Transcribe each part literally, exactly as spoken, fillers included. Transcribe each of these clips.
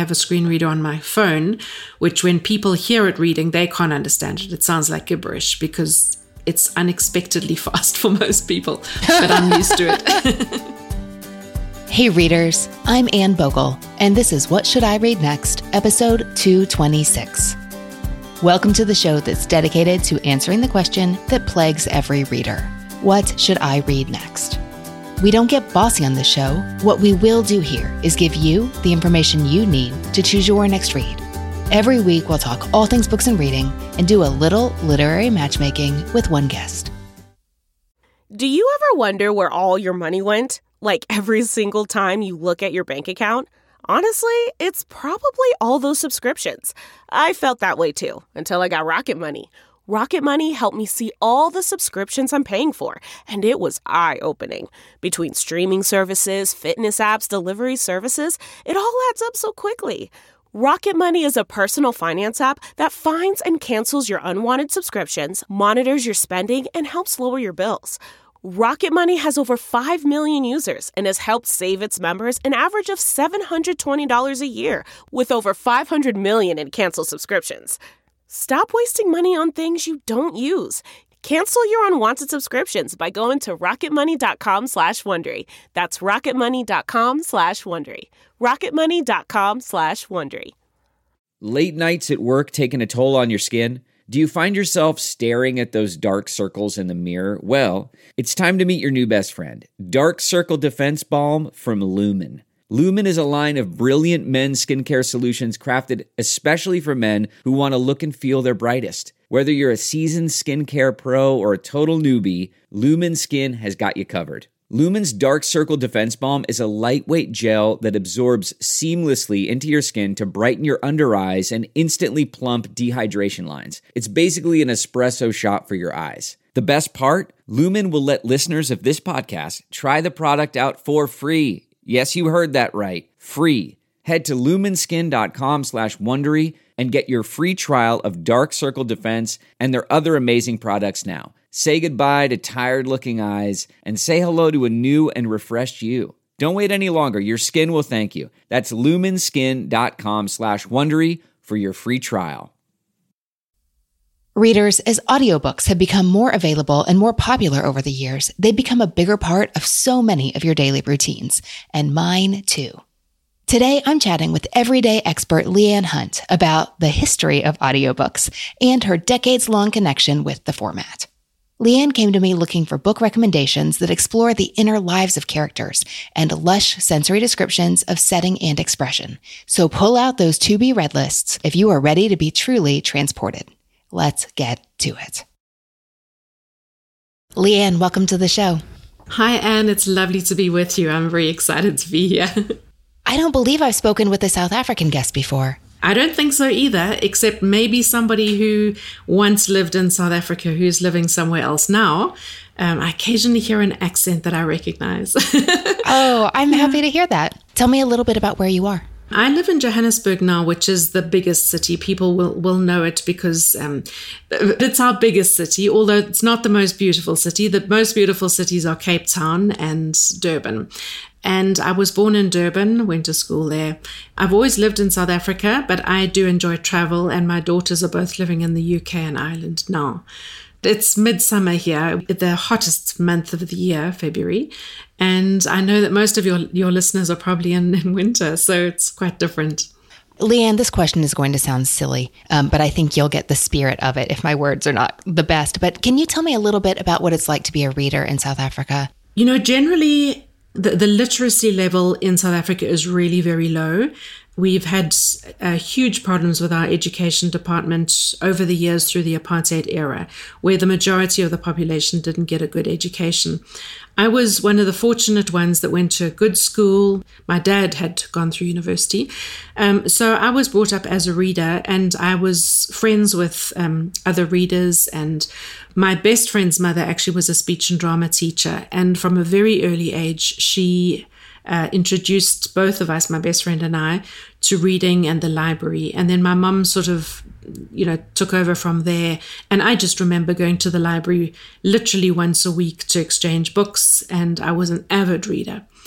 have a screen reader on my phone, which when people hear it reading, they can't understand it. It sounds like gibberish because it's unexpectedly fast for most people, but I'm used to it. Hey readers, I'm Anne Bogle, and this is What Should I Read Next, episode two twenty-six. Welcome to the show that's dedicated to answering the question that plagues every reader. What should I read next? We don't get bossy on this show. What we will do here is give you the information you need to choose your next read. Every week, we'll talk all things books and reading and do a little literary matchmaking with one guest. Do you ever wonder where all your money went? Like every single time you look at your bank account? Honestly, it's probably all those subscriptions. I felt that way too, until I got Rocket Money. Rocket Money helped me see all the subscriptions I'm paying for, and it was eye-opening. Between streaming services, fitness apps, delivery services, it all adds up so quickly. Rocket Money is a personal finance app that finds and cancels your unwanted subscriptions, monitors your spending, and helps lower your bills. Rocket Money has over five million users and has helped save its members an average of seven hundred twenty dollars a year, with over five hundred million in canceled subscriptions. Stop wasting money on things you don't use. Cancel your unwanted subscriptions by going to rocketmoney.com slash Wondery. That's rocketmoney.com slash Wondery. rocketmoney.com slash Wondery. Late nights at work taking a toll on your skin? Do you find yourself staring at those dark circles in the mirror? Well, it's time to meet your new best friend, Dark Circle Defense Balm from Lumen. Lumen is a line of brilliant men's skincare solutions crafted especially for men who want to look and feel their brightest. Whether you're a seasoned skincare pro or a total newbie, Lumen Skin has got you covered. Lumen's Dark Circle Defense Balm is a lightweight gel that absorbs seamlessly into your skin to brighten your under eyes and instantly plump dehydration lines. It's basically an espresso shot for your eyes. The best part? Lumen will let listeners of this podcast try the product out for free. Yes, you heard that right. Free. Head to lumenskin.com slash Wondery and get your free trial of Dark Circle Defense and their other amazing products now. Say goodbye to tired-looking eyes and say hello to a new and refreshed you. Don't wait any longer. Your skin will thank you. That's lumenskin.com slash Wondery for your free trial. Readers, as audiobooks have become more available and more popular over the years, they've become a bigger part of so many of your daily routines, and mine too. Today, I'm chatting with everyday expert Leanne Hunt about the history of audiobooks and her decades-long connection with the format. Leanne came to me looking for book recommendations that explore the inner lives of characters and lush sensory descriptions of setting and expression. So pull out those to-be-read lists if you are ready to be truly transported. Let's get to it. Leanne, welcome to the show. Hi, Anne. It's lovely to be with you. I'm very excited to be here. I don't believe I've spoken with a South African guest before. I don't think so either, except maybe somebody who once lived in South Africa who's living somewhere else now. Um, I occasionally hear an accent that I recognize. Oh, I'm happy to hear that. Tell me a little bit about where you are. I live in Johannesburg now, which is the biggest city. People will, will know it because um, it's our biggest city, although it's not the most beautiful city. The most beautiful cities are Cape Town and Durban. And I was born in Durban, went to school there. I've always lived in South Africa, but I do enjoy travel, and my daughters are both living in the U K and Ireland now. It's midsummer here, the hottest month of the year, February. And I know that most of your, your listeners are probably in, in winter, so it's quite different. Leanne, this question is going to sound silly, um, but I think you'll get the spirit of it if my words are not the best. But can you tell me a little bit about what it's like to be a reader in South Africa? You know, generally, the, the literacy level in South Africa is really very low. We've had uh, huge problems with our education department over the years through the apartheid era, where the majority of the population didn't get a good education. I was one of the fortunate ones that went to a good school. My dad had gone through university. Um, so I was brought up as a reader, and I was friends with um, other readers. And my best friend's mother actually was a speech and drama teacher. And from a very early age, she Uh, introduced both of us, my best friend and I, to reading and the library. And then my mum sort of, you know, took over from there. And I just remember going to the library literally once a week to exchange books. And I was an avid reader.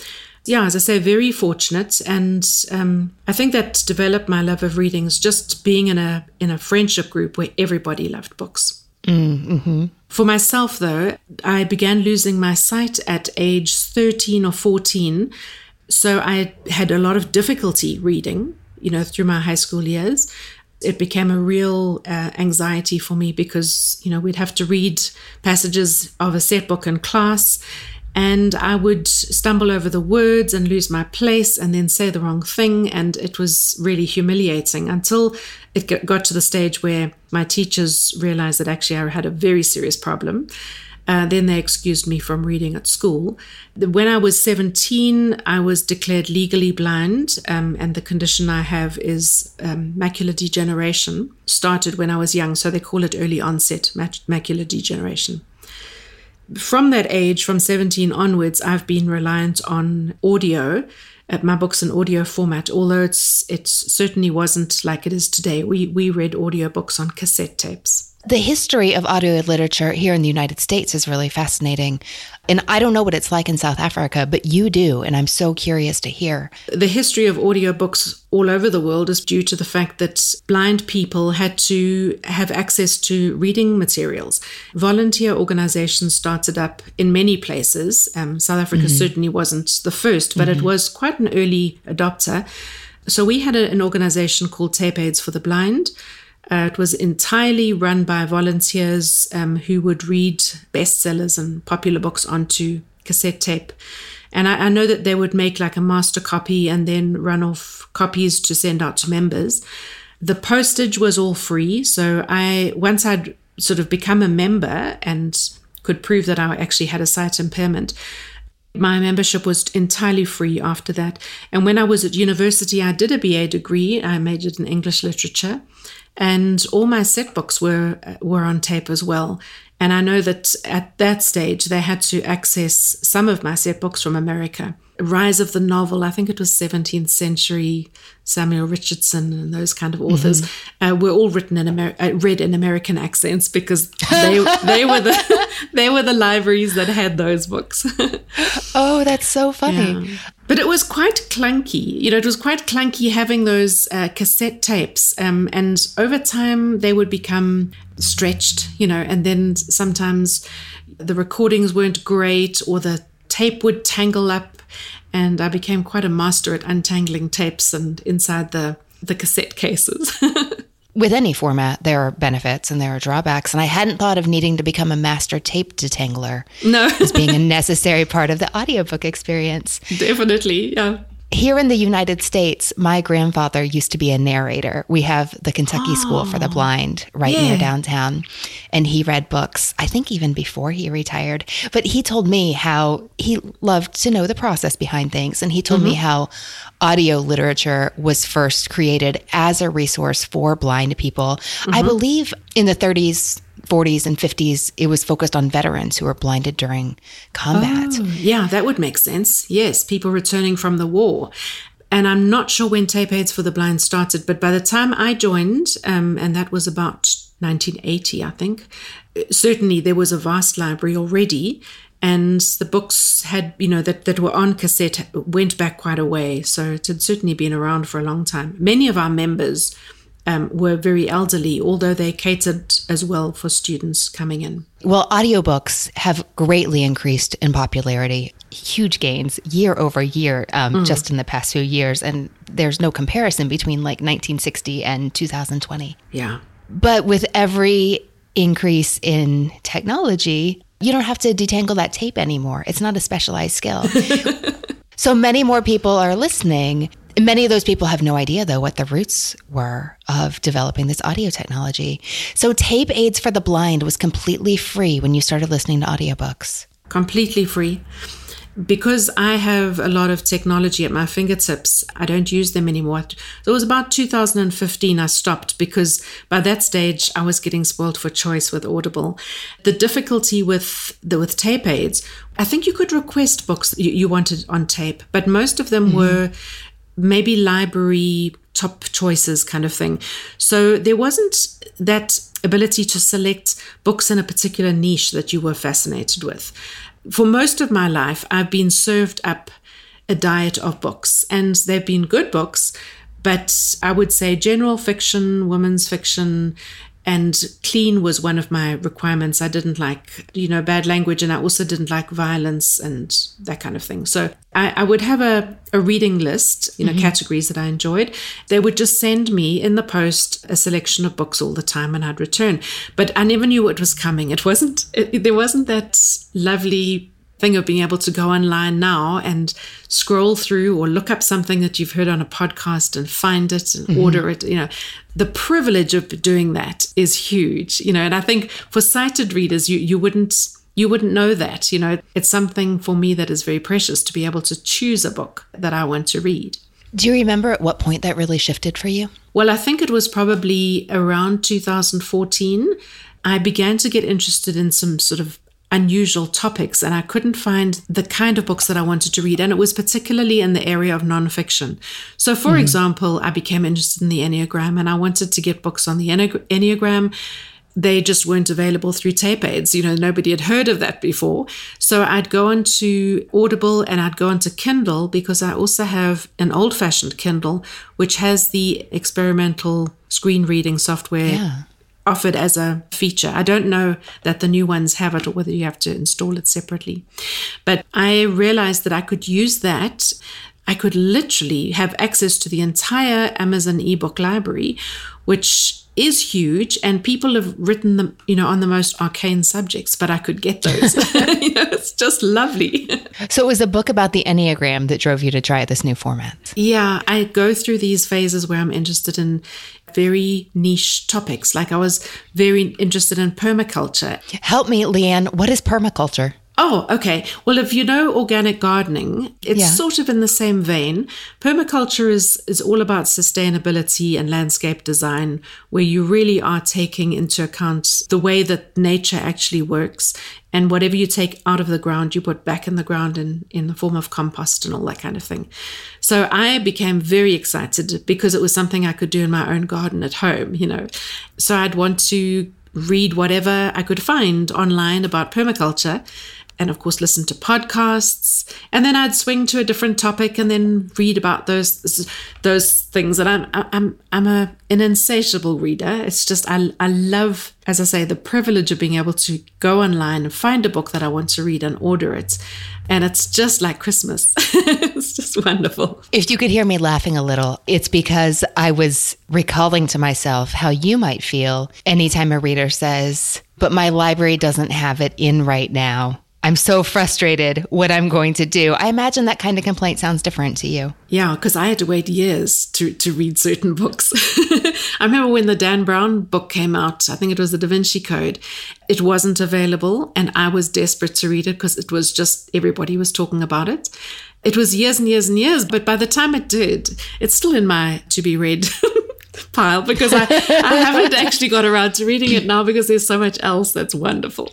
Yeah, as I say, very fortunate. And um, I think that developed my love of reading is just being in a in a friendship group where everybody loved books. Mm-hmm. For myself, though, I began losing my sight at age thirteen or fourteen. So I had a lot of difficulty reading, you know, through my high school years. It became a real uh, anxiety for me because, you know, we'd have to read passages of a set book in class, and I would stumble over the words and lose my place and then say the wrong thing. And it was really humiliating until it got to the stage where my teachers realized that actually I had a very serious problem. Uh, then they excused me from reading at school. When I was seventeen, I was declared legally blind, um, and the condition I have is um, macular degeneration. Started when I was young, so they call it early onset mac- macular degeneration. From that age, from seventeen onwards, I've been reliant on audio, uh, my books in audio format, although it's it certainly wasn't like it is today. We, we read audiobooks on cassette tapes. The history of audio literature here in the United States is really fascinating. And I don't know what it's like in South Africa, but you do. And I'm so curious to hear. The history of audiobooks all over the world is due to the fact that blind people had to have access to reading materials. Volunteer organizations started up in many places. Um, South Africa mm-hmm. certainly wasn't the first, but mm-hmm. it was quite an early adopter. So we had a, an organization called Tape Aids for the Blind. Uh, it was entirely run by volunteers um, who would read bestsellers and popular books onto cassette tape. And I, I know that they would make like a master copy and then run off copies to send out to members. The postage was all free. So I once I'd sort of become a member and could prove that I actually had a sight impairment, my membership was entirely free after that. And when I was at university, I did a B A degree. I majored in English literature. And all my set books were were on tape as well. And I know that at that stage, they had to access some of my set books from America. Rise of the Novel, I think it was seventeenth century, Samuel Richardson and those kind of authors, mm-hmm. uh, were all written in Amer- uh, read in American accents because they they were the they were the libraries that had those books. Oh, that's so funny. Yeah. But it was quite clunky. You know, it was quite clunky having those uh, cassette tapes. Um, and over time, they would become stretched, you know, and then sometimes the recordings weren't great or the tape would tangle up. And I became quite a master at untangling tapes and inside the, the cassette cases. With any format, there are benefits and there are drawbacks. And I hadn't thought of needing to become a master tape detangler no. as being a necessary part of the audiobook experience. Definitely, yeah. Here in the United States, my grandfather used to be a narrator. We have the Kentucky oh, School for the Blind right yeah. near downtown. And he read books, I think even before he retired. But he told me how he loved to know the process behind things. And he told mm-hmm. me how audio literature was first created as a resource for blind people. Mm-hmm. I believe in the thirties, forties and fifties, it was focused on veterans who were blinded during combat. Oh, yeah, that would make sense. Yes, people returning from the war. And I'm not sure when Tape Aids for the Blind started, but by the time I joined, um, and that was about nineteen eighty, I think, certainly there was a vast library already. And the books had, you know, that, that were on cassette went back quite a way. So it had certainly been around for a long time. Many of our members Um, were very elderly, although they catered as well for students coming in. Well, audiobooks have greatly increased in popularity, huge gains year over year, um, mm. just in the past few years. And there's no comparison between like nineteen sixty and two thousand twenty. Yeah. But with every increase in technology, you don't have to detangle that tape anymore. It's not a specialized skill. So many more people are listening. Many of those people have no idea, though, what the roots were of developing this audio technology. So Tape Aids for the Blind was completely free when you started listening to audiobooks. Completely free. Because I have a lot of technology at my fingertips, I don't use them anymore. So it was about two thousand fifteen I stopped because by that stage I was getting spoiled for choice with Audible. The difficulty with the with Tape Aids, I think you could request books you, you wanted on tape, but most of them mm-hmm. were maybe library top choices kind of thing. So there wasn't that ability to select books in a particular niche that you were fascinated with. For most of my life, I've been served up a diet of books. And they've been good books, but I would say general fiction, women's fiction, and clean was one of my requirements. I didn't like, you know, bad language, and I also didn't like violence and that kind of thing. So I, I would have a, a reading list, you know, mm-hmm. categories that I enjoyed. They would just send me in the post a selection of books all the time, and I'd return. But I never knew what was coming. It wasn't, it, there wasn't that lovely thing of being able to go online now and scroll through or look up something that you've heard on a podcast and find it and mm-hmm. order it. You know, the privilege of doing that is huge, you know, and I think for sighted readers, you, you wouldn't, you wouldn't know that, you know, it's something for me that is very precious to be able to choose a book that I want to read. Do you remember at what point that really shifted for you? Well, I think it was probably around two thousand fourteen. I began to get interested in some sort of unusual topics, and I couldn't find the kind of books that I wanted to read. And it was particularly in the area of nonfiction. So for mm-hmm. example, I became interested in the Enneagram, and I wanted to get books on the Enneagram. They just weren't available through tape aids. You know, nobody had heard of that before. So I'd go onto Audible and I'd go onto Kindle, because I also have an old-fashioned Kindle, which has the experimental screen reading software yeah. offered as a feature. I don't know that the new ones have it or whether you have to install it separately. But I realized that I could use that. I could literally have access to the entire Amazon ebook library, which is huge, and people have written them, you know, on the most arcane subjects, but I could get those. You know, it's just lovely. So it was a book about the Enneagram that drove you to try this new format. Yeah, I go through these phases where I'm interested in very niche topics. Like I was very interested in permaculture. Help me, Leanne. What is permaculture? Oh, okay. Well, if you know organic gardening, it's yeah. sort of in the same vein. Permaculture is, is all about sustainability and landscape design, where you really are taking into account the way that nature actually works. And whatever you take out of the ground, you put back in the ground in, in the form of compost and all that kind of thing. So I became very excited because it was something I could do in my own garden at home, you know. So I'd want to read whatever I could find online about permaculture, and of course listen to podcasts, and then I'd swing to a different topic and then read about those those things. And I'm I'm I'm a an insatiable reader. It's just I I love, as I say, the privilege of being able to go online and find a book that I want to read and order it. And it's just like Christmas. It's just wonderful. If you could hear me laughing a little, it's because I was recalling to myself how you might feel anytime a reader says, "But my library doesn't have it in right now. I'm so frustrated what I'm going to do." I imagine that kind of complaint sounds different to you. Yeah, because I had to wait years to, to read certain books. I remember when the Dan Brown book came out, I think it was the Da Vinci Code, it wasn't available, and I was desperate to read it because it was just, everybody was talking about it. It was years and years and years, but by the time it did, it's still in my to-be-read pile, because I, I haven't actually got around to reading it now because there's so much else that's wonderful.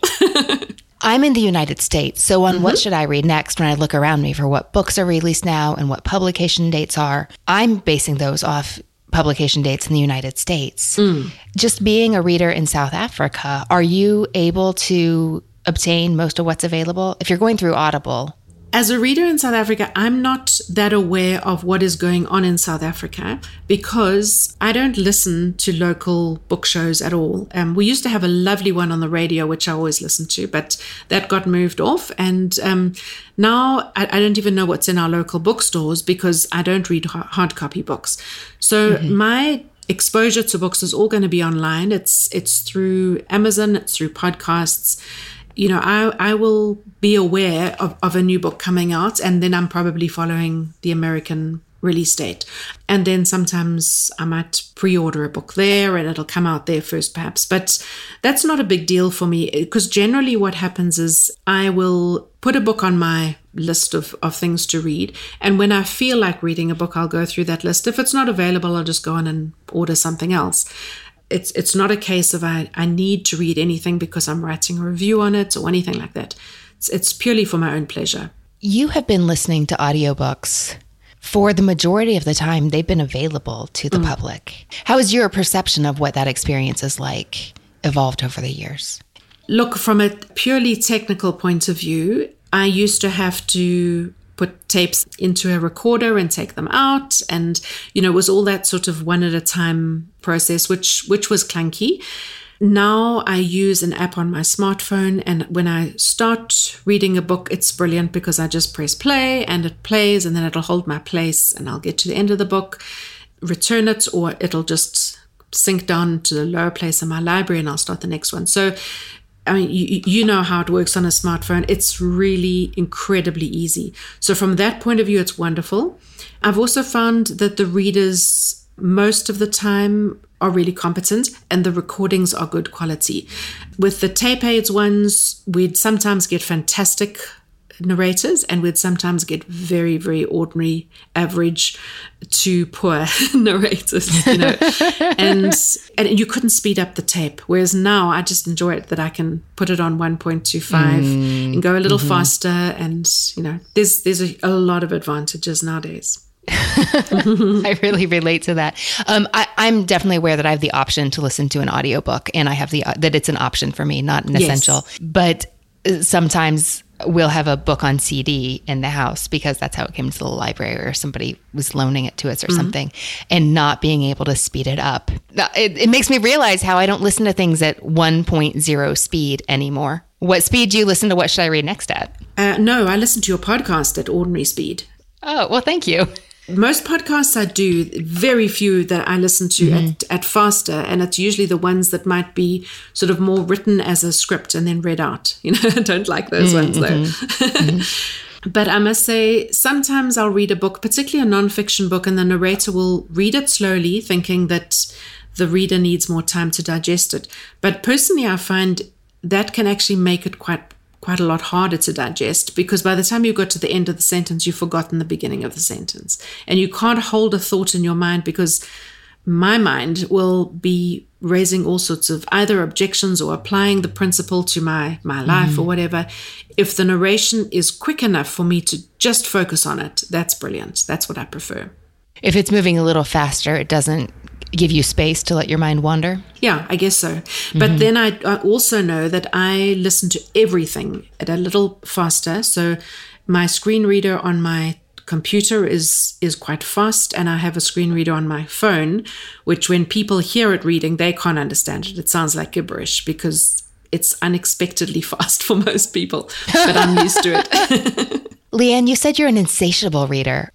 I'm in the United States, so on mm-hmm. what should I read next when I look around me for what books are released now and what publication dates are, I'm basing those off publication dates in the United States. Mm. Just being a reader in South Africa, are you able to obtain most of what's available? If you're going through Audible. As a reader in South Africa, I'm not that aware of what is going on in South Africa because I don't listen to local book shows at all. Um, we used to have a lovely one on the radio, which I always listened to, but that got moved off. And um, now I, I don't even know what's in our local bookstores because I don't read hard copy books. So mm-hmm. my exposure to books is all going to be online. It's it's through Amazon, it's through podcasts. You know, I, I will be aware of, of a new book coming out, and then I'm probably following the American release date. And then sometimes I might pre-order a book there and it'll come out there first perhaps. But that's not a big deal for me because generally what happens is I will put a book on my list of, of things to read. And when I feel like reading a book, I'll go through that list. If it's not available, I'll just go on and order something else. It's it's not a case of I, I need to read anything because I'm writing a review on it or anything like that. It's, it's purely for my own pleasure. You have been listening to audiobooks for the majority of the time they've been available to the mm. public. How has your perception of what that experience is like evolved over the years? Look, from a purely technical point of view, I used to have to put tapes into a recorder and take them out. And, you know, it was all that sort of one at a time process, which which was clunky. Now I use an app on my smartphone, and when I start reading a book, it's brilliant because I just press play and it plays, and then it'll hold my place and I'll get to the end of the book, return it, or it'll just sink down to the lower place in my library and I'll start the next one. So I mean, you, you know how it works on a smartphone. It's really incredibly easy. So from that point of view, it's wonderful. I've also found that the readers most of the time are really competent and the recordings are good quality. With the tape aids ones, we'd sometimes get fantastic narrators and we'd sometimes get very, very ordinary, average to poor narrators, you know, and and you couldn't speed up the tape. Whereas now I just enjoy it that I can put it on one point two five mm. and go a little mm-hmm. faster. And, you know, there's, there's a, a lot of advantages nowadays. I really relate to that. Um, I, I'm definitely aware that I have the option to listen to an audiobook, and I have the, uh, that it's an option for me, not an yes. essential, but sometimes we'll have a book on C D in the house because that's how it came to the library, or somebody was loaning it to us or mm-hmm. something, and not being able to speed it up. It, it makes me realize how I don't listen to things at one point oh speed anymore. What speed do you listen to What Should I Read Next at? Uh, no, I listen to your podcast at ordinary speed. Oh, well, thank you. Most podcasts I do, very few that I listen to mm-hmm. at, at faster, and it's usually the ones that might be sort of more written as a script and then read out. You know, I don't like those mm-hmm. ones though. Mm-hmm. But I must say, sometimes I'll read a book, particularly a nonfiction book, and the narrator will read it slowly, thinking that the reader needs more time to digest it. But personally, I find that can actually make it quite quite a lot harder to digest, because by the time you got to the end of the sentence, you've forgotten the beginning of the sentence. And you can't hold a thought in your mind, because my mind will be raising all sorts of either objections or applying the principle to my, my life mm. or whatever. If the narration is quick enough for me to just focus on it, that's brilliant. That's what I prefer. If it's moving a little faster, it doesn't give you space to let your mind wander? Yeah, I guess so. But mm-hmm. then I, I also know that I listen to everything at a little faster. So my screen reader on my computer is is quite fast, and I have a screen reader on my phone, which when people hear it reading, they can't understand it. It sounds like gibberish because it's unexpectedly fast for most people, but I'm used to it. Leanne, you said you're an insatiable reader.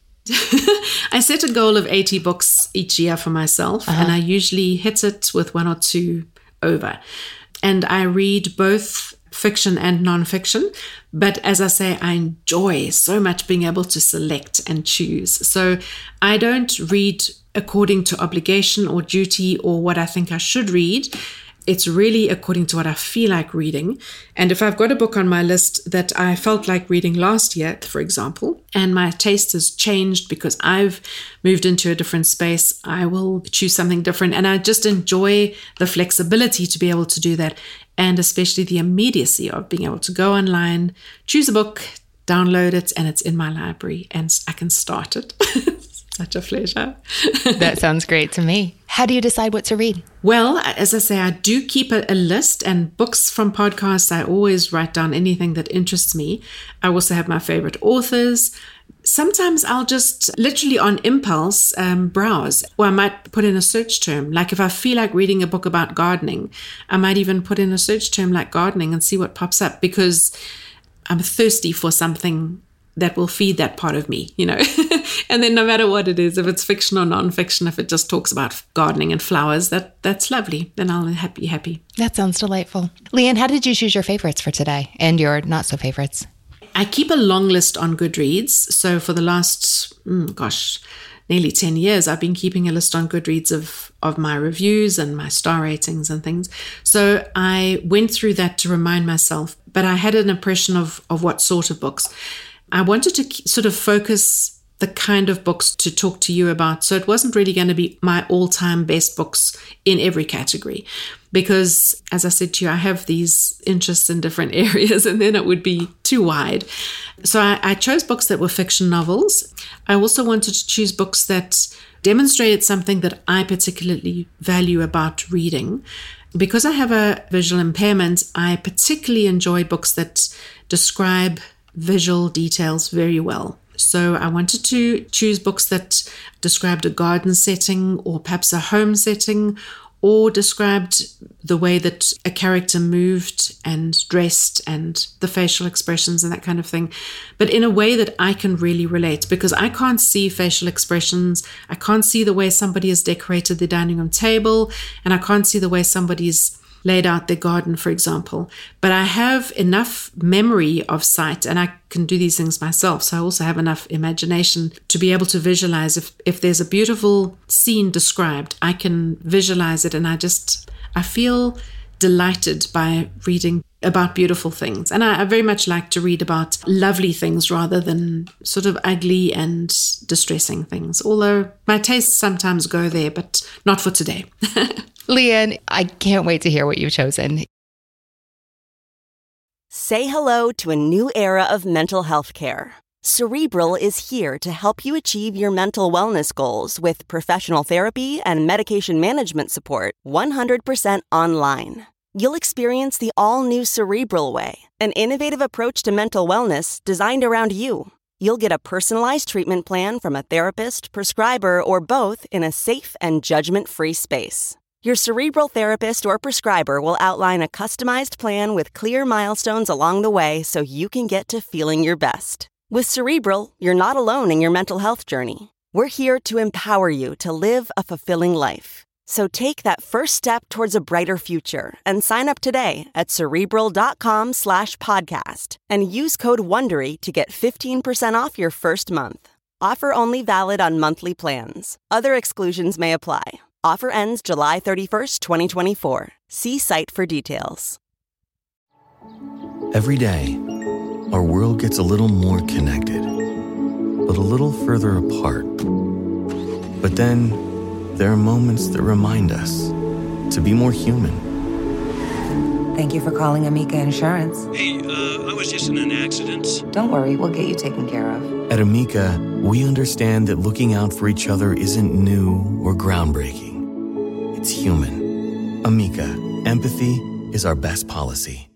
I set a goal of eighty books each year for myself, uh-huh. and I usually hit it with one or two over. And I read both fiction and nonfiction. But as I say, I enjoy so much being able to select and choose. So I don't read according to obligation or duty or what I think I should read. It's really according to what I feel like reading. And if I've got a book on my list that I felt like reading last year, for example, and my taste has changed because I've moved into a different space, I will choose something different. And I just enjoy the flexibility to be able to do that, and especially the immediacy of being able to go online, choose a book, download it, and it's in my library, and I can start it. Such a pleasure. That sounds great to me. How do you decide what to read? Well, as I say, I do keep a, a list, and books from podcasts, I always write down anything that interests me. I also have my favorite authors. Sometimes I'll just literally on impulse um, browse, or I might put in a search term. Like if I feel like reading a book about gardening, I might even put in a search term like gardening and see what pops up, because I'm thirsty for something that will feed that part of me, you know. And then no matter what it is, if it's fiction or nonfiction, if it just talks about gardening and flowers, that that's lovely. Then I'll be happy, happy. That sounds delightful. Leanne, how did you choose your favorites for today and your not so favorites? I keep a long list on Goodreads. So for the last, mm, gosh, nearly ten years, I've been keeping a list on Goodreads of, of my reviews and my star ratings and things. So I went through that to remind myself, but I had an impression of, of what sort of books. I wanted to sort of focus the kind of books to talk to you about. So it wasn't really going to be my all-time best books in every category, because as I said to you, I have these interests in different areas, and then it would be too wide. So I, I chose books that were fiction novels. I also wanted to choose books that demonstrated something that I particularly value about reading. Because I have a visual impairment, I particularly enjoy books that describe visual details very well. So I wanted to choose books that described a garden setting or perhaps a home setting, or described the way that a character moved and dressed and the facial expressions and that kind of thing, but in a way that I can really relate, because I can't see facial expressions. I can't see the way somebody has decorated the dining room table, and I can't see the way somebody's laid out their garden, for example. But I have enough memory of sight, and I can do these things myself. So I also have enough imagination to be able to visualize. If, if there's a beautiful scene described, I can visualize it. And I just, I feel delighted by reading about beautiful things. And I, I very much like to read about lovely things rather than sort of ugly and distressing things. Although my tastes sometimes go there, but not for today. Leanne, I can't wait to hear what you've chosen. Say hello to a new era of mental health care. Cerebral is here to help you achieve your mental wellness goals with professional therapy and medication management support one hundred percent online. You'll experience the all-new Cerebral Way, an innovative approach to mental wellness designed around you. You'll get a personalized treatment plan from a therapist, prescriber, or both in a safe and judgment-free space. Your Cerebral therapist or prescriber will outline a customized plan with clear milestones along the way so you can get to feeling your best. With Cerebral, you're not alone in your mental health journey. We're here to empower you to live a fulfilling life. So take that first step towards a brighter future and sign up today at Cerebral.com slash podcast and use code WONDERY to get fifteen percent off your first month. Offer only valid on monthly plans. Other exclusions may apply. Offer ends July thirty-first, twenty twenty-four. See site for details. Every day, our world gets a little more connected, but a little further apart. But then, there are moments that remind us to be more human. Thank you for calling Amica Insurance. Hey, uh, I was just in an accident. Don't worry, we'll get you taken care of. At Amica, we understand that looking out for each other isn't new or groundbreaking. It's human. Amica, empathy is our best policy.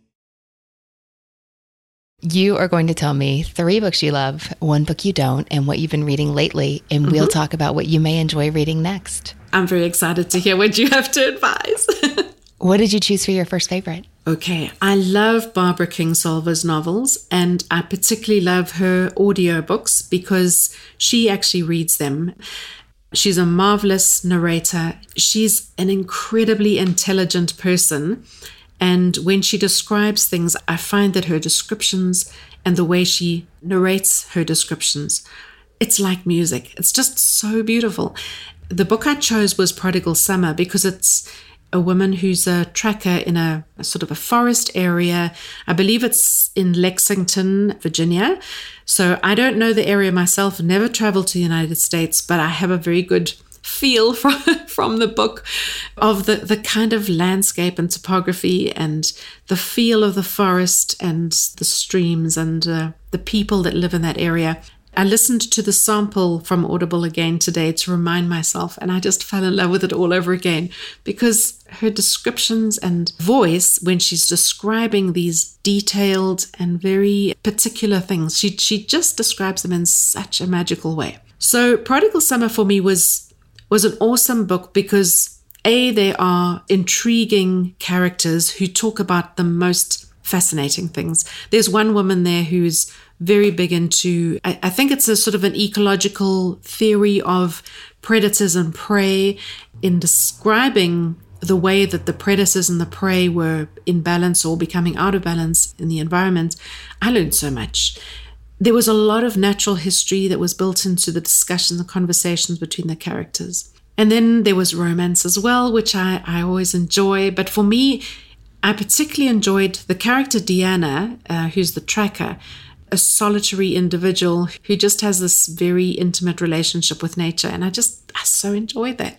You are going to tell me three books you love, one book you don't, and what you've been reading lately, and mm-hmm. we'll talk about what you may enjoy reading next. I'm very excited to hear what you have to advise. What did you choose for your first favorite? Okay, I love Barbara Kingsolver's novels, and I particularly love her audiobooks because she actually reads them. She's a marvelous narrator. She's an incredibly intelligent person. And when she describes things, I find that her descriptions and the way she narrates her descriptions, it's like music. It's just so beautiful. The book I chose was Prodigal Summer because it's a woman who's a tracker in a, a sort of a forest area. I believe it's in Lexington, Virginia. So I don't know the area myself, never traveled to the United States, but I have a very good feel from, from the book of the, the kind of landscape and topography and the feel of the forest and the streams and uh, the people that live in that area. I listened to the sample from Audible again today to remind myself, and I just fell in love with it all over again because her descriptions and voice when she's describing these detailed and very particular things, she, she just describes them in such a magical way. So Prodigal Summer for me was, was an awesome book because A, there are intriguing characters who talk about the most fascinating things. There's one woman there who's very big into, I, I think it's a sort of an ecological theory of predators and prey in describing the way that the predators and the prey were in balance or becoming out of balance in the environment. I learned so much. There was a lot of natural history that was built into the discussions and conversations between the characters. And then there was romance as well, which I, I always enjoy. But for me, I particularly enjoyed the character Deanna, uh, who's the tracker, a solitary individual who just has this very intimate relationship with nature. And I just, I so enjoyed that.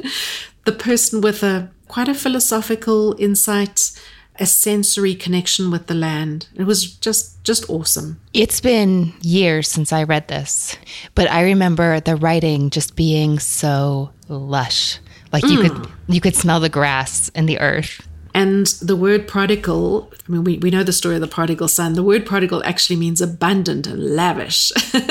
The person with a quite a philosophical insight, a sensory connection with the land. It was just, just awesome. It's been years since I read this, but I remember the writing just being so lush. Like you mm. could, you could smell the grass and the earth And the word prodigal, I mean, we, we know the story of the prodigal son. The word prodigal actually means abundant and lavish.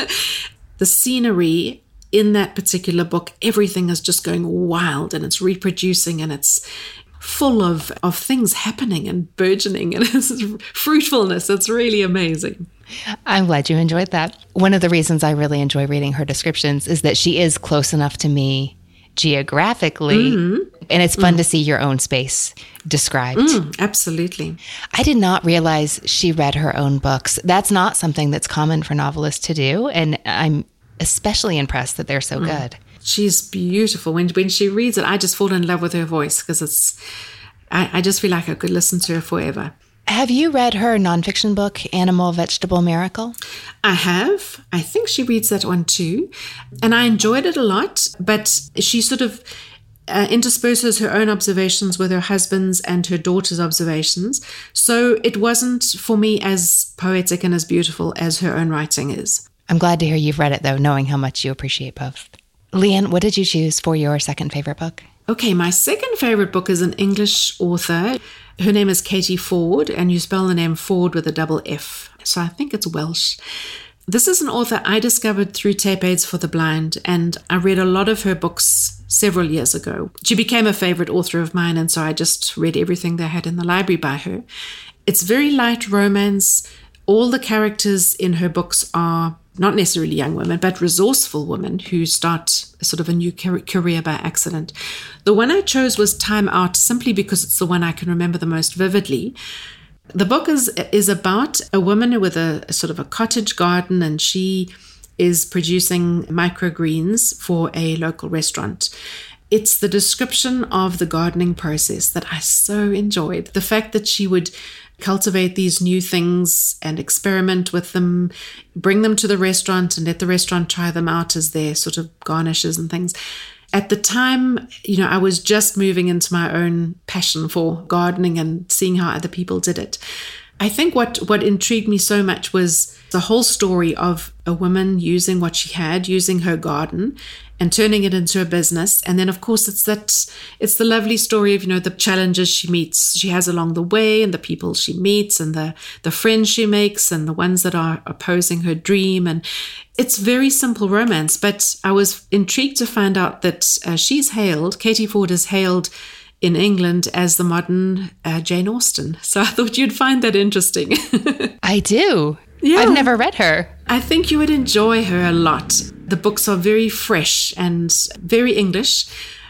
The scenery in that particular book, everything is just going wild and it's reproducing and it's full of, of things happening and burgeoning and it's fruitfulness. It's really amazing. I'm glad you enjoyed that. One of the reasons I really enjoy reading her descriptions is that she is close enough to me geographically, mm-hmm. and it's fun mm. to see your own space described. Mm, absolutely. I did not realize she read her own books. That's not something that's common for novelists to do, and I'm especially impressed that they're so mm. good. She's beautiful. When when she reads it, I just fall in love with her voice because it's, I, I just feel like I could listen to her forever. Have you read her nonfiction book, Animal, Vegetable, Miracle? I have. I think she reads that one too. And I enjoyed it a lot, but she sort of uh, intersperses her own observations with her husband's and her daughter's observations. So it wasn't for me as poetic and as beautiful as her own writing is. I'm glad to hear you've read it, though, knowing how much you appreciate both. Leanne, what did you choose for your second favorite book? Okay, my second favorite book is an English author. Her name is Katie Ford, and you spell the name Ford with a double F. So I think it's Welsh. This is an author I discovered through Tape Aids for the Blind, and I read a lot of her books several years ago. She became a favorite author of mine, and so I just read everything they had in the library by her. It's very light romance. All the characters in her books are not necessarily young women, but resourceful women who start sort of a new career by accident. The one I chose was Time Out, simply because it's the one I can remember the most vividly. The book is is about a woman with a, a sort of a cottage garden, and she is producing microgreens for a local restaurant. It's the description of the gardening process that I so enjoyed. The fact that she would cultivate these new things and experiment with them, bring them to the restaurant and let the restaurant try them out as their sort of garnishes and things. At the time, you know, I was just moving into my own passion for gardening and seeing how other people did it. I think what, what intrigued me so much was the whole story of a woman using what she had, using her garden and turning it into a business. And then, of course, it's that it's the lovely story of, you know, the challenges she meets, she has along the way, and the people she meets, and the, the friends she makes, and the ones that are opposing her dream. And it's very simple romance. But I was intrigued to find out that uh, she's hailed, Katie Ford is hailed in England as the modern uh, Jane Austen. So I thought you'd find that interesting. I do. Yeah. I've never read her. I think you would enjoy her a lot. The books are very fresh and very English.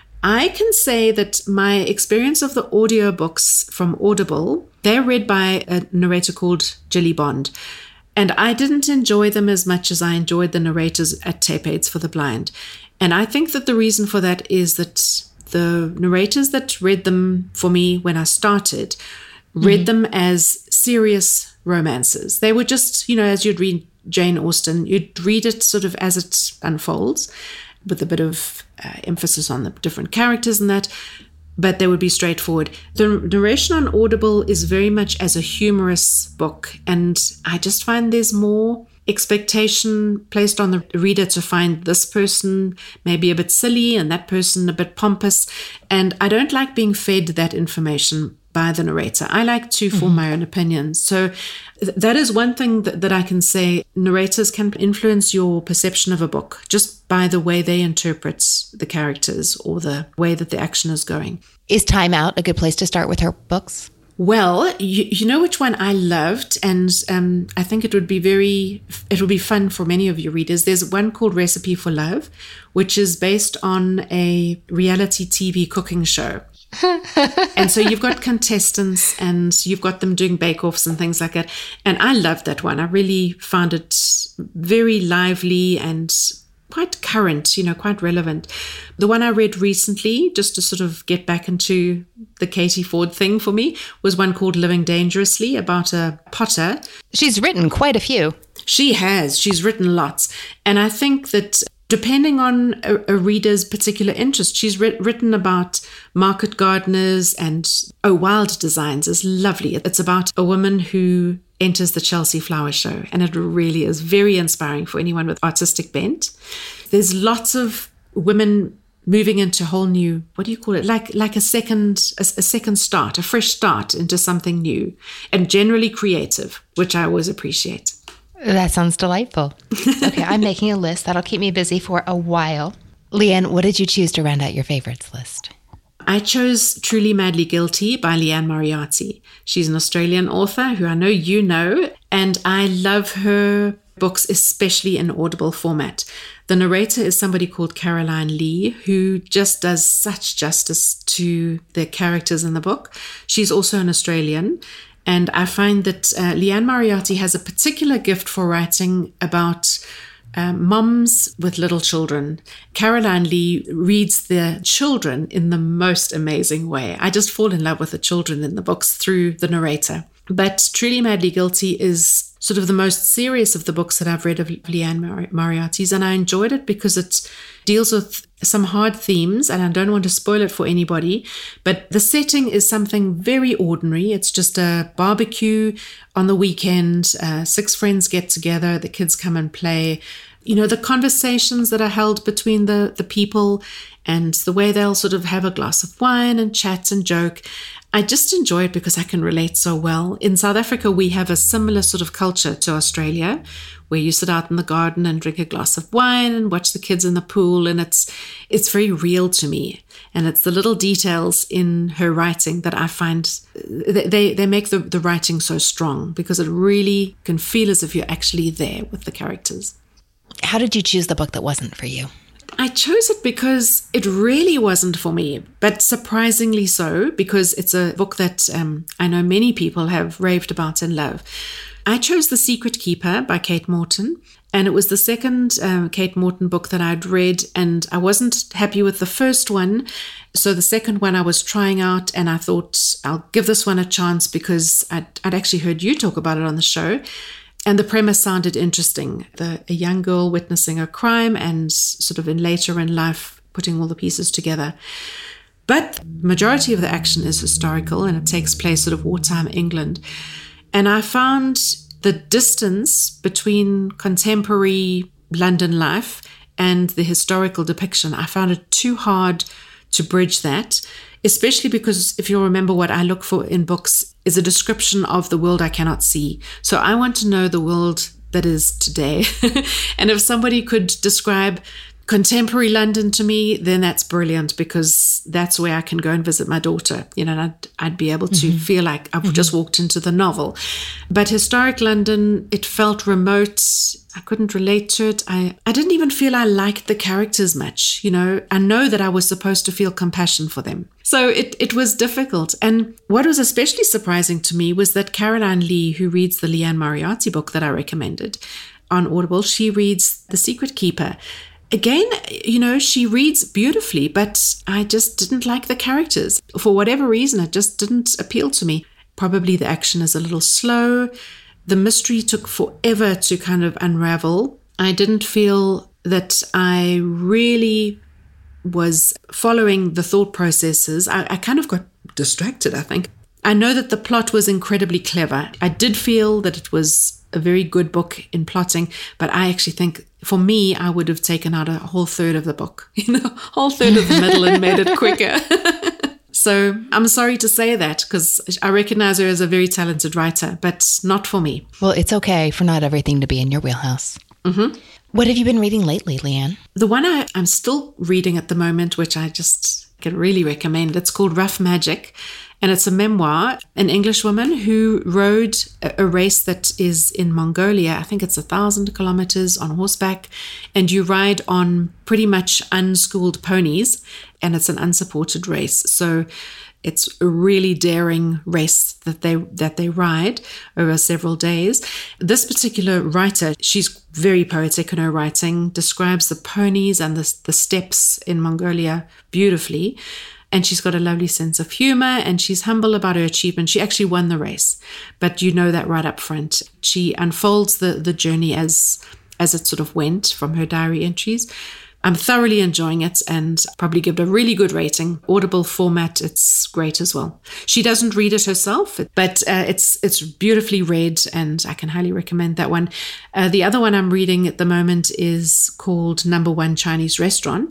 I can say that my experience of the audiobooks from Audible, they're read by a narrator called Jilly Bond. And I didn't enjoy them as much as I enjoyed the narrators at Tape Aids for the Blind. And I think that the reason for that is that the narrators that read them for me when I started read mm-hmm. them as serious romances. They were just, you know, as you'd read Jane Austen, you'd read it sort of as it unfolds with a bit of uh, emphasis on the different characters and that, but they would be straightforward. The narration on Audible is very much as a humorous book, and I just find there's more expectation placed on the reader to find this person maybe a bit silly and that person a bit pompous. And I don't like being fed that information by the narrator. I like to form mm-hmm. my own opinions. So th- that is one thing that, that I can say. Narrators can influence your perception of a book just by the way they interpret the characters or the way that the action is going. Is Time Out a good place to start with her books? Well, you, you know which one I loved, and um, I think it would be very, it would be fun for many of your readers. There's one called Recipe for Love, which is based on a reality T V cooking show. And so you've got contestants and you've got them doing bake-offs and things like that. And I loved that one. I really found it very lively and quite current, you know, quite relevant. The one I read recently, just to sort of get back into the Katie Ford thing for me, was one called Living Dangerously, about a potter. She's written quite a few. She has. She's written lots. And I think that depending on a, a reader's particular interest, she's writ- written about market gardeners and, oh, Wild Designs is lovely. It's about a woman who enters the Chelsea Flower Show, and it really is very inspiring for anyone with artistic bent. There's lots of women moving into a whole new, what do you call it? Like like a second, a, a second start, a fresh start into something new and generally creative, which I always appreciate. That sounds delightful. Okay, I'm making a list. That'll keep me busy for a while. Leanne, what did you choose to round out your favorites list? I chose Truly Madly Guilty by Liane Moriarty. She's an Australian author who I know you know, and I love her books, especially in Audible format. The narrator is somebody called Caroline Lee, who just does such justice to the characters in the book. She's also an Australian, and I find that uh, Liane Moriarty has a particular gift for writing about Um, moms with little children. Caroline Lee reads the children in the most amazing way. I just fall in love with the children in the books through the narrator. But Truly Madly Guilty is sort of the most serious of the books that I've read of Liane Mor- Moriarty's, and I enjoyed it because it deals with some hard themes, and I don't want to spoil it for anybody, but the setting is something very ordinary. It's just a barbecue on the weekend. Uh, six friends get together, the kids come and play. You know, the conversations that are held between the, the people and the way they'll sort of have a glass of wine and chat and joke. I just enjoy it because I can relate so well. In South Africa, we have a similar sort of culture to Australia, where you sit out in the garden and drink a glass of wine and watch the kids in the pool. And it's it's very real to me. And it's the little details in her writing that I find, they, they make the, the writing so strong, because it really can feel as if you're actually there with the characters. How did you choose the book that wasn't for you? I chose it because it really wasn't for me, but surprisingly so, because it's a book that um, I know many people have raved about and love. I chose The Secret Keeper by Kate Morton, and it was the second um, Kate Morton book that I'd read, and I wasn't happy with the first one. So the second one I was trying out, and I thought I'll give this one a chance because I'd, I'd actually heard you talk about it on the show. And the premise sounded interesting. The, a young girl witnessing a crime and sort of in later in life putting all the pieces together. But the majority of the action is historical, and it takes place sort of wartime England. And I found the distance between contemporary London life and the historical depiction, I found it too hard to bridge that, especially because if you remember, what I look for in books is a description of the world I cannot see. So I want to know the world that is today. And if somebody could describe contemporary London to me, then that's brilliant, because that's where I can go and visit my daughter. You know, and I'd, I'd be able to mm-hmm. feel like I've mm-hmm. just walked into the novel. But historic London, it felt remote. I couldn't relate to it. I, I didn't even feel I liked the characters much. You know, I know that I was supposed to feel compassion for them. So it, it was difficult. And what was especially surprising to me was that Caroline Lee, who reads the Liane Moriarty book that I recommended on Audible, she reads The Secret Keeper. Again, you know, she reads beautifully, but I just didn't like the characters. For whatever reason, it just didn't appeal to me. Probably the action is a little slow. The mystery took forever to kind of unravel. I didn't feel that I really was following the thought processes. I, I kind of got distracted, I think. I know that the plot was incredibly clever. I did feel that it was a very good book in plotting, but I actually think for me, I would have taken out a whole third of the book, you know, whole third of the middle and made it quicker. So I'm sorry to say that, because I recognize her as a very talented writer, but not for me. Well, it's okay for not everything to be in your wheelhouse. Mm-hmm. What have you been reading lately, Leanne? The one I, I'm still reading at the moment, which I just can really recommend, it's called Rough Magic. And it's a memoir, an English woman who rode a race that is in Mongolia. I think it's a thousand kilometers on horseback. And you ride on pretty much unschooled ponies. And it's an unsupported race. So it's a really daring race that they that they ride over several days. This particular writer, she's very poetic in her writing, describes the ponies and the, the steppes in Mongolia beautifully. And she's got a lovely sense of humor, and she's humble about her achievement. She actually won the race, but you know that right up front. She unfolds the, the journey as, as it sort of went from her diary entries. I'm thoroughly enjoying it, and probably give it a really good rating. Audible format, it's great as well. She doesn't read it herself, but uh, it's it's beautifully read, and I can highly recommend that one. Uh, the other one I'm reading at the moment is called Number One Chinese Restaurant.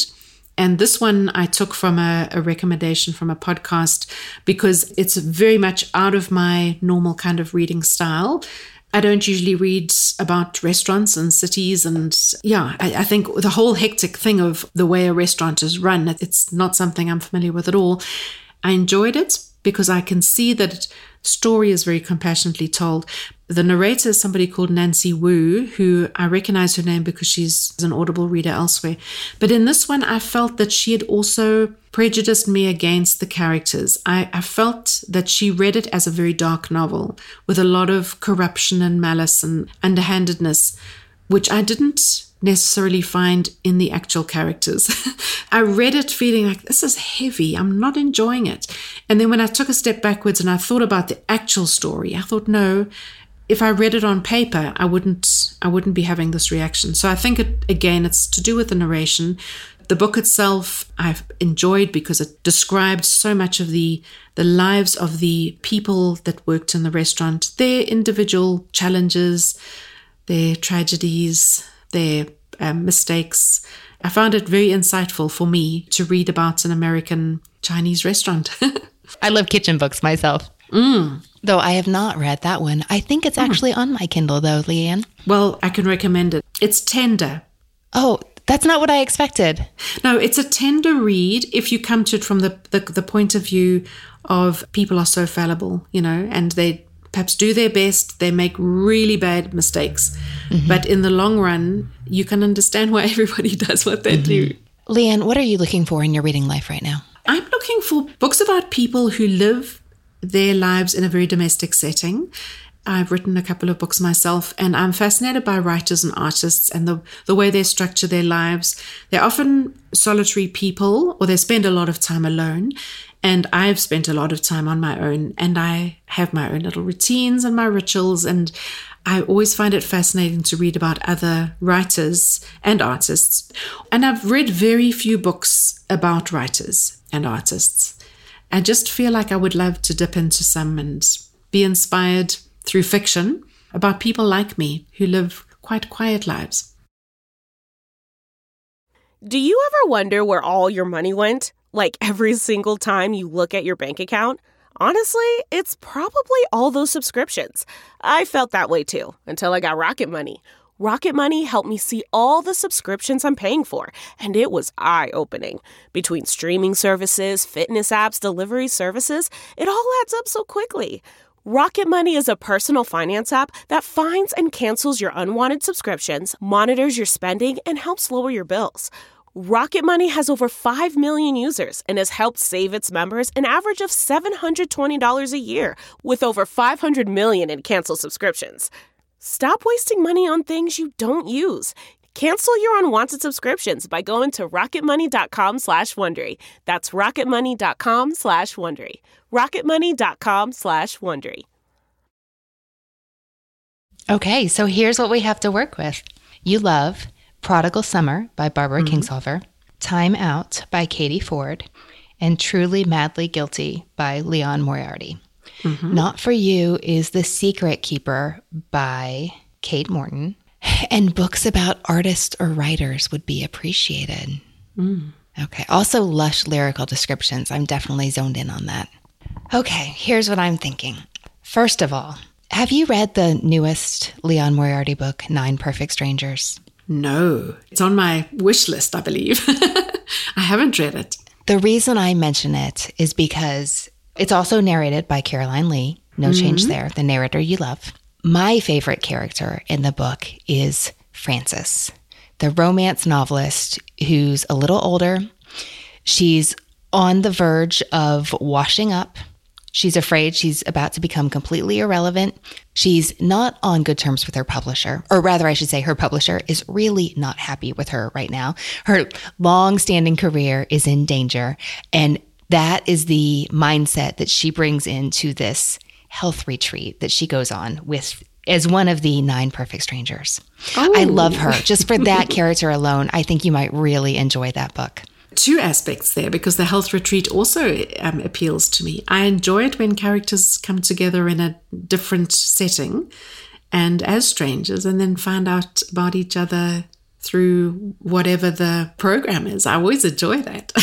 And this one I took from a, a recommendation from a podcast because it's very much out of my normal kind of reading style. I don't usually read about restaurants and cities. And yeah, I, I think the whole hectic thing of the way a restaurant is run, it's not something I'm familiar with at all. I enjoyed it because I can see that story is very compassionately told. The narrator is somebody called Nancy Wu, who I recognize her name because she's an Audible reader elsewhere. But in this one, I felt that she had also prejudiced me against the characters. I, I felt that she read it as a very dark novel with a lot of corruption and malice and underhandedness, which I didn't necessarily find in the actual characters. I read it feeling like, this is heavy. I'm not enjoying it. And then when I took a step backwards and I thought about the actual story, I thought, no, if I read it on paper, I wouldn't I wouldn't be having this reaction. So I think, it, again, it's to do with the narration. The book itself I've enjoyed because it described so much of the, the lives of the people that worked in the restaurant, their individual challenges, their tragedies, their um, mistakes. I found it very insightful for me to read about an American Chinese restaurant. I love kitchen books myself. Mm. Though I have not read that one. I think it's actually mm. on my Kindle though, Leanne. Well, I can recommend it. It's tender. Oh, that's not what I expected. No, it's a tender read if you come to it from the, the, the point of view of people are so fallible, you know, and they perhaps do their best. They make really bad mistakes. Mm-hmm. But in the long run, you can understand why everybody does what they mm-hmm. do. Leanne, what are you looking for in your reading life right now? I'm looking for books about people who live their lives in a very domestic setting. I've written a couple of books myself, and I'm fascinated by writers and artists and the, the way they structure their lives. They're often solitary people, or they spend a lot of time alone. And I've spent a lot of time on my own, and I have my own little routines and my rituals. And I always find it fascinating to read about other writers and artists. And I've read very few books about writers and artists. I just feel like I would love to dip into some and be inspired through fiction about people like me who live quite quiet lives. Do you ever wonder where all your money went? Like every single time you look at your bank account? Honestly, it's probably all those subscriptions. I felt that way too, until I got Rocket Money. Rocket Money helped me see all the subscriptions I'm paying for, and it was eye-opening. Between streaming services, fitness apps, delivery services, it all adds up so quickly. Rocket Money is a personal finance app that finds and cancels your unwanted subscriptions, monitors your spending, and helps lower your bills. Rocket Money has over five million users and has helped save its members an average of seven hundred twenty dollars a year, with over five hundred million in canceled subscriptions. Stop wasting money on things you don't use. Cancel your unwanted subscriptions by going to rocketmoney.com slash Wondery. That's rocketmoney.com slash Wondery. rocketmoney.com slash Wondery. Okay, so here's what we have to work with. You love Prodigal Summer by Barbara mm-hmm. Kingsolver, Time Out by Katie Ford, and Truly Madly Guilty by Leon Moriarty. Mm-hmm. Not For You is The Secret Keeper by Kate Morton, and books about artists or writers would be appreciated. Mm. Okay, also lush lyrical descriptions. I'm definitely zoned in on that. Okay, here's what I'm thinking. First of all, have you read the newest Leon Moriarty book, Nine Perfect Strangers? No, it's on my wish list, I believe. I haven't read it. The reason I mention it is because it's also narrated by Caroline Lee. No mm-hmm. change there, the narrator you love. My favorite character in the book is Frances, the romance novelist who's a little older. She's on the verge of washing up. She's afraid she's about to become completely irrelevant. She's not on good terms with her publisher, or rather, I should say her publisher is really not happy with her right now. Her long-standing career is in danger, and that is the mindset that she brings into this health retreat that she goes on with as one of the nine perfect strangers. Oh. I love her. Just for that character alone, I think you might really enjoy that book. Two aspects there, because the health retreat also um, appeals to me. I enjoy it when characters come together in a different setting and as strangers and then find out about each other through whatever the program is. I always enjoy that.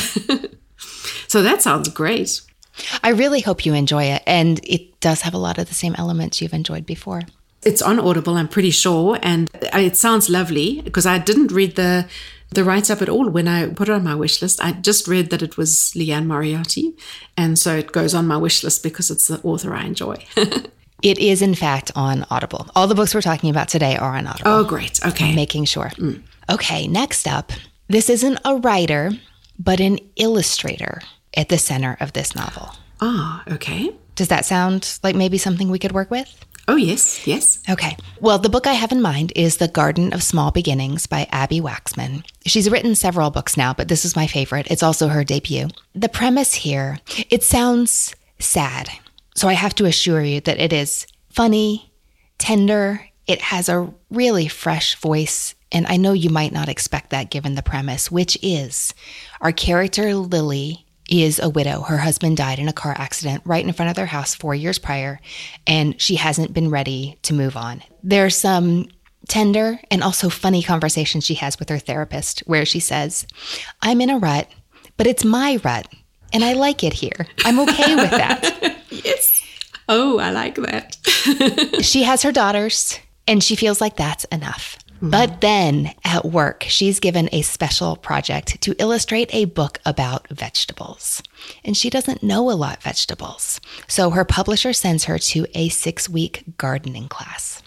So that sounds great. I really hope you enjoy it. And it does have a lot of the same elements you've enjoyed before. It's on Audible, I'm pretty sure. And it sounds lovely because I didn't read the the write-up at all when I put it on my wish list. I just read that it was Liane Moriarty. And so it goes on my wish list because it's the author I enjoy. It is, in fact, on Audible. All the books we're talking about today are on Audible. Oh, great. Okay. I'm making sure. Mm. Okay, next up. This isn't a writer, but an illustrator at the center of this novel. Ah, okay. Does that sound like maybe something we could work with? Oh, yes, yes. Okay. Well, the book I have in mind is The Garden of Small Beginnings by Abby Waxman. She's written several books now, but this is my favorite. It's also her debut. The premise here, it sounds sad. So I have to assure you that it is funny, tender. It has a really fresh voice. And I know you might not expect that given the premise, which is our character Lily is a widow. Her husband died in a car accident right in front of their house four years prior, and she hasn't been ready to move on. There's some tender and also funny conversations she has with her therapist where she says, I'm in a rut, but it's my rut, and I like it here. I'm okay with that. Yes. Oh, I like that. She has her daughters, and she feels like that's enough. Mm-hmm. But then at work, she's given a special project to illustrate a book about vegetables. And she doesn't know a lot of vegetables. So her publisher sends her to a six-week gardening class.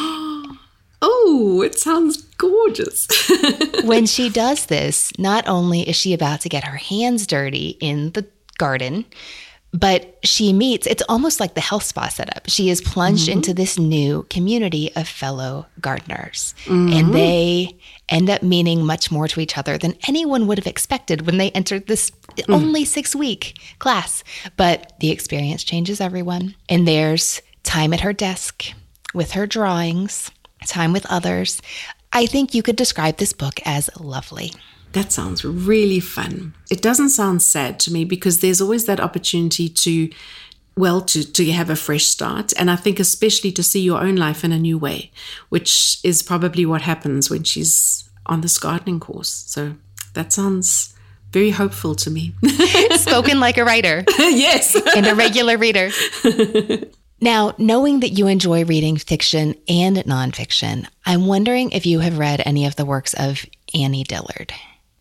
Oh, it sounds gorgeous. When she does this, not only is she about to get her hands dirty in the garden, but she meets, it's almost like the health spa setup. She is plunged mm-hmm. into this new community of fellow gardeners. Mm-hmm. And they end up meaning much more to each other than anyone would have expected when they entered this mm. only six-week class. But the experience changes everyone. And there's time at her desk with her drawings, time with others. I think you could describe this book as lovely. That sounds really fun. It doesn't sound sad to me because there's always that opportunity to, well, to, to have a fresh start. And I think especially to see your own life in a new way, which is probably what happens when she's on this gardening course. So that sounds very hopeful to me. Spoken like a writer. Yes. And a regular reader. Now, knowing that you enjoy reading fiction and nonfiction, I'm wondering if you have read any of the works of Annie Dillard.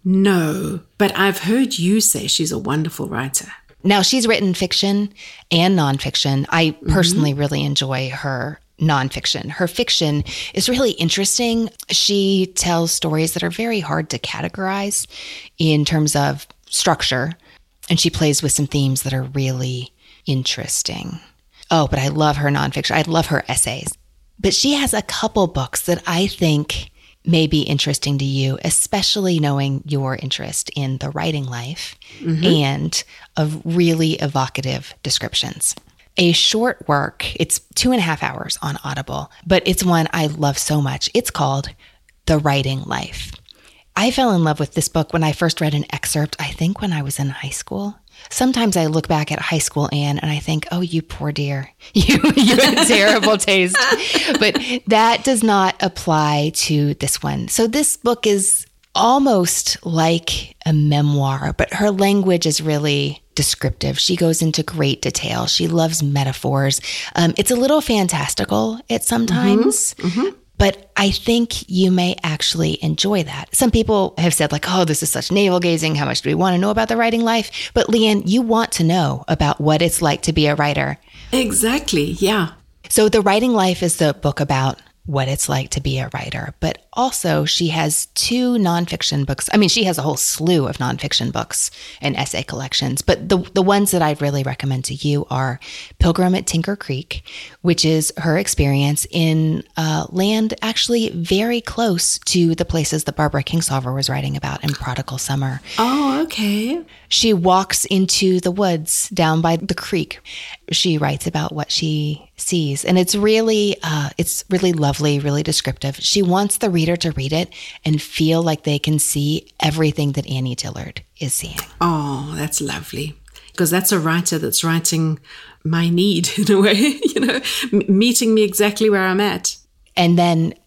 No, but I've heard you say she's a wonderful writer. Now, she's written fiction and nonfiction. I personally mm-hmm. really enjoy her nonfiction. Her fiction is really interesting. She tells stories that are very hard to categorize in terms of structure, and she plays with some themes that are really interesting. Oh, but I love her nonfiction. I love her essays. But she has a couple books that I think may be interesting to you, especially knowing your interest in the writing life mm-hmm. and of really evocative descriptions. A short work, it's two and a half hours on Audible, but it's one I love so much. It's called The Writing Life. I fell in love with this book when I first read an excerpt, I think when I was in high school. Sometimes I look back at high school, Anne, and I think, oh, you poor dear. You, you had terrible taste. But that does not apply to this one. So this book is almost like a memoir, but her language is really descriptive. She goes into great detail. She loves metaphors. Um, it's a little fantastical at sometimes. Mm-hmm. Mm-hmm. But I think you may actually enjoy that. Some people have said like, oh, this is such navel gazing. How much do we want to know about the writing life? But Liane, you want to know about what it's like to be a writer. Exactly. Yeah. So The Writing Life is the book about what it's like to be a writer. But also she has two nonfiction books. I mean, she has a whole slew of nonfiction books and essay collections. But the the ones that I'd really recommend to you are Pilgrim at Tinker Creek, which is her experience in uh, land actually very close to the places that Barbara Kingsolver was writing about in Prodigal Summer. Oh, okay. She walks into the woods down by the creek. She writes about what she sees. And it's really, uh, it's really lovely, really descriptive. She wants the reader to read it and feel like they can see everything that Annie Dillard is seeing. Oh, that's lovely. Because that's a writer that's writing my need in a way, you know, m- meeting me exactly where I'm at. And then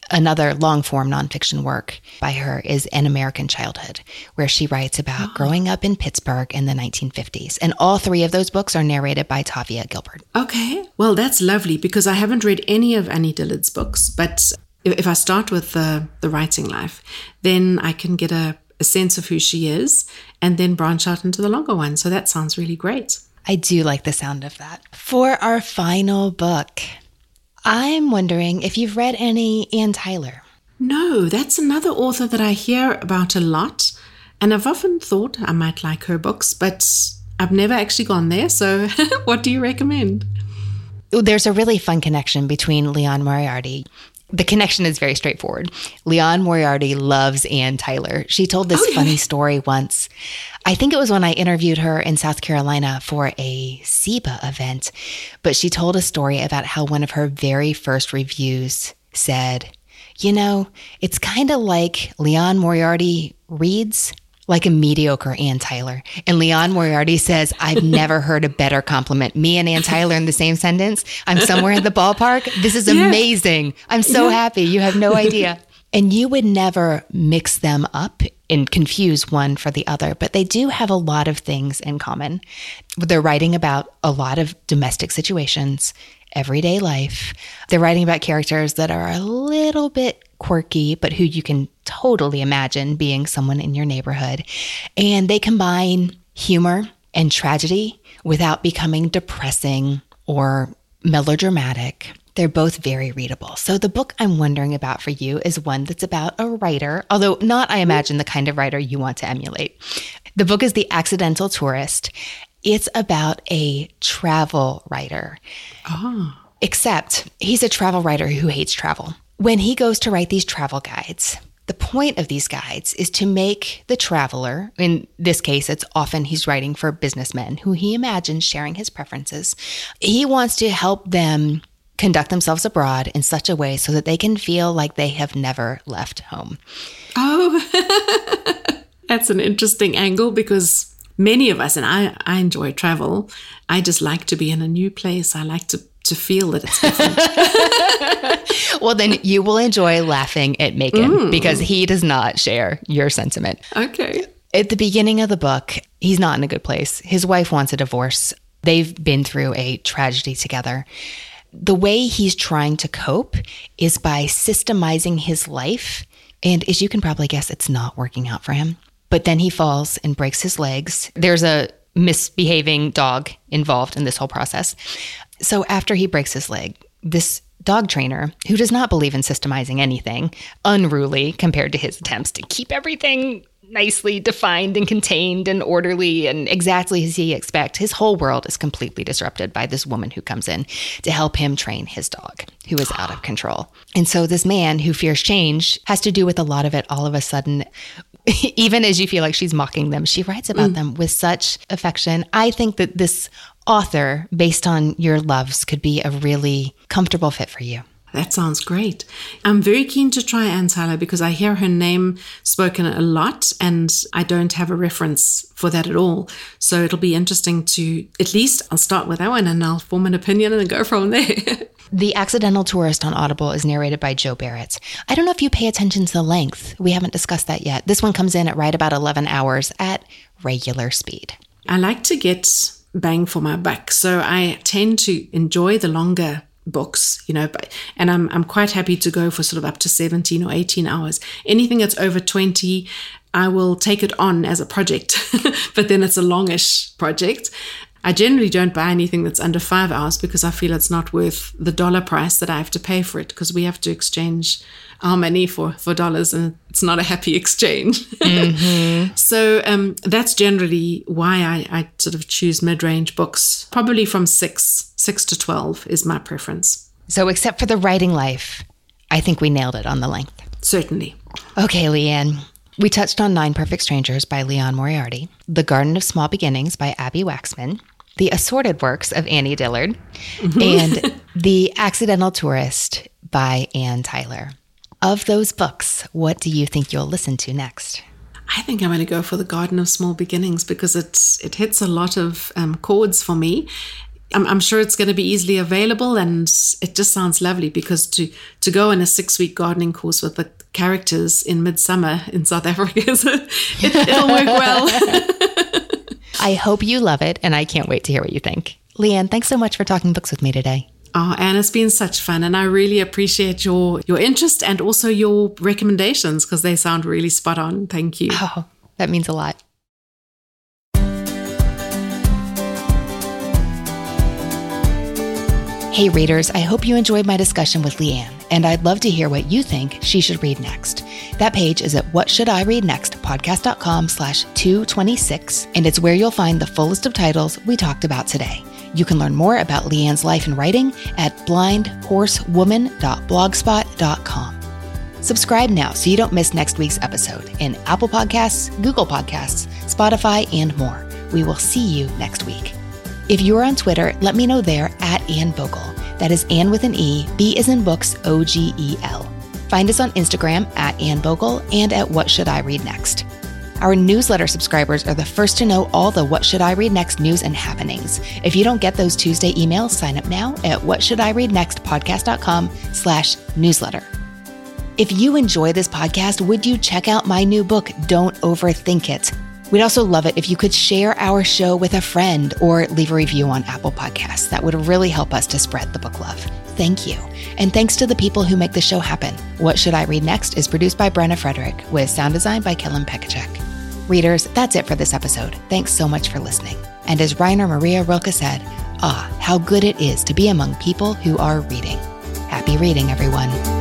Another long-form nonfiction work by her is An American Childhood, where she writes about oh. growing up in Pittsburgh in the nineteen fifties. And all three of those books are narrated by Tavia Gilbert. Okay. Well, that's lovely because I haven't read any of Annie Dillard's books. But if I start with the, the writing life, then I can get a, a sense of who she is and then branch out into the longer one. So that sounds really great. I do like the sound of that. For our final book, I'm wondering if you've read any Anne Tyler. No, that's another author that I hear about a lot. And I've often thought I might like her books, but I've never actually gone there. So what do you recommend? There's a really fun connection between Liane Moriarty. The connection is very straightforward. Liane Moriarty loves Anne Tyler. She told this oh, yeah. funny story once. I think it was when I interviewed her in South Carolina for a S E B A event, but she told a story about how one of her very first reviews said, you know, it's kind of like Liane Moriarty reads like a mediocre Anne Tyler. And Liane Moriarty says, I've never heard a better compliment. Me and Anne Tyler in the same sentence. I'm somewhere in the ballpark. This is yeah. amazing. I'm so yeah. happy. You have no idea. And you would never mix them up and confuse one for the other, but they do have a lot of things in common. They're writing about a lot of domestic situations, everyday life. They're writing about characters that are a little bit quirky, but who you can totally imagine being someone in your neighborhood. And they combine humor and tragedy without becoming depressing or melodramatic. They're both very readable. So the book I'm wondering about for you is one that's about a writer, although not, I imagine, the kind of writer you want to emulate. The book is The Accidental Tourist. It's about a travel writer. Oh. Except he's a travel writer who hates travel. When he goes to write these travel guides, the point of these guides is to make the traveler, in this case, it's often he's writing for businessmen who he imagines sharing his preferences. He wants to help them conduct themselves abroad in such a way so that they can feel like they have never left home. Oh, that's an interesting angle because many of us, and I, I enjoy travel, I just like to be in a new place. I like to to feel that it's different. Well, then you will enjoy laughing at Macon mm. because he does not share your sentiment. Okay. At the beginning of the book, he's not in a good place. His wife wants a divorce. They've been through a tragedy together. The way he's trying to cope is by systemizing his life. And as you can probably guess, it's not working out for him. But then he falls and breaks his legs. There's a misbehaving dog involved in this whole process. So after he breaks his leg, this dog trainer, who does not believe in systemizing anything, unruly compared to his attempts to keep everything nicely defined and contained and orderly and exactly as he expects, his whole world is completely disrupted by this woman who comes in to help him train his dog, who is out of control. And so this man who fears change has to do with a lot of it all of a sudden. Even as you feel like she's mocking them, she writes about mm. them with such affection. I think that this author, based on your loves, could be a really comfortable fit for you. That sounds great. I'm very keen to try Anne Tyler because I hear her name spoken a lot and I don't have a reference for that at all. So it'll be interesting to, at least I'll start with that one and I'll form an opinion and then go from there. The Accidental Tourist on Audible is narrated by Joe Barrett. I don't know if you pay attention to the length. We haven't discussed that yet. This one comes in at right about eleven hours at regular speed. I like to get bang for my buck. So I tend to enjoy the longer books, you know, but, and I'm I'm quite happy to go for sort of up to seventeen or eighteen hours. Anything that's over twenty, I will take it on as a project, but then it's a longish project. I generally don't buy anything that's under five hours because I feel it's not worth the dollar price that I have to pay for it because we have to exchange our money for, for dollars and it's not a happy exchange. Mm-hmm. So um, that's generally why I, I sort of choose mid-range books. Probably from six, six to twelve is my preference. So except for the writing life, I think we nailed it on the length. Certainly. Okay, Leanne. We touched on Nine Perfect Strangers by Liane Moriarty, The Garden of Small Beginnings by Abby Waxman, The Assorted Works of Annie Dillard, mm-hmm. and The Accidental Tourist by Anne Tyler. Of those books, what do you think you'll listen to next? I think I'm going to go for The Garden of Small Beginnings because it's, it hits a lot of um, chords for me. I'm, I'm sure it's going to be easily available, and it just sounds lovely because to, to go on a six-week gardening course with the characters in midsummer in South Africa, it, it'll work well. I hope you love it, and I can't wait to hear what you think. Leanne, thanks so much for talking books with me today. Oh, Anne, it's been such fun, and I really appreciate your, your interest and also your recommendations because they sound really spot on. Thank you. Oh, that means a lot. Hey readers, I hope you enjoyed my discussion with Leanne, and I'd love to hear what you think she should read next. That page is at whatshouldireadnextpodcast.com slash 226, and it's where you'll find the full list of titles we talked about today. You can learn more about Leanne's life and writing at blind horse woman dot blogspot dot com. Subscribe now so you don't miss next week's episode in Apple Podcasts, Google Podcasts, Spotify, and more. We will see you next week. If you're on Twitter, let me know there at Anne Bogle. That is Anne with an E, B as in books, O G E L. Find us on Instagram at Anne Bogle and at What Should I Read Next. Our newsletter subscribers are the first to know all the What Should I Read Next news and happenings. If you don't get those Tuesday emails, sign up now at whatshouldireadnextpodcast.com slash newsletter. If you enjoy this podcast, would you check out my new book, Don't Overthink It? We'd also love it if you could share our show with a friend or leave a review on Apple Podcasts. That would really help us to spread the book love. Thank you. And thanks to the people who make the show happen. What Should I Read Next is produced by Brenna Frederick with sound design by Kellen Pekacek. Readers, that's it for this episode. Thanks so much for listening. And as Rainer Maria Rilke said, ah, how good it is to be among people who are reading. Happy reading, everyone.